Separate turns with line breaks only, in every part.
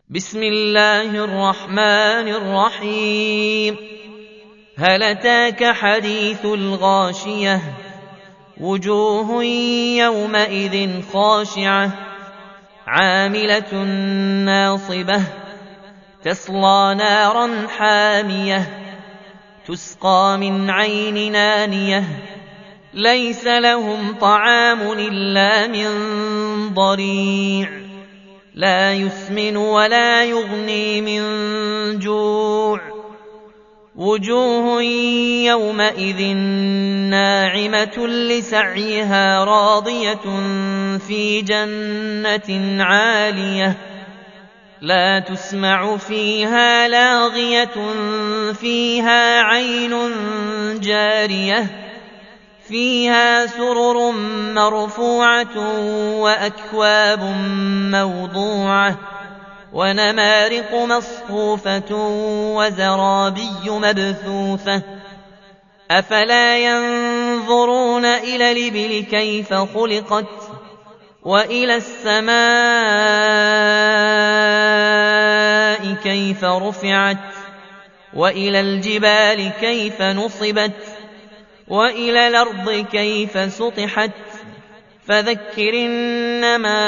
بسم الله الرحمن الرحيم. هل أتاك حديث الغاشية؟ وجوه يومئذ خاشعة عاملة ناصبة تصلى نارا حامية تسقى من عين آنية ليس لهم طعام إلا من ضريع لا يسمن ولا يغني من جوع. وجوه يومئذ ناعمة لسعيها راضية في جنة عالية لا تسمع فيها لاغية فيها عين جارية فيها سرر مرفوعة وأكواب موضوعة ونمارق مصفوفة وزرابي مبثوثة أفلا ينظرون إلى الإبل كيف خلقت وإلى السماء كيف رفعت وإلى الجبال كيف نصبت وإلى الأرض كيف سطحت فذكر إنما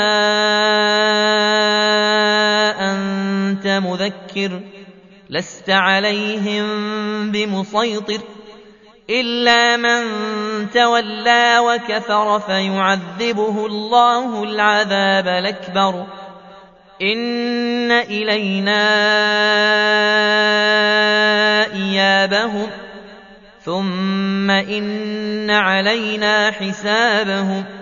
أنت مذكر لست عليهم بمسيطر إلا من تولى وكفر فيعذبه الله العذاب الأكبر إن إلينا إيابهم ثم إن علينا حسابهم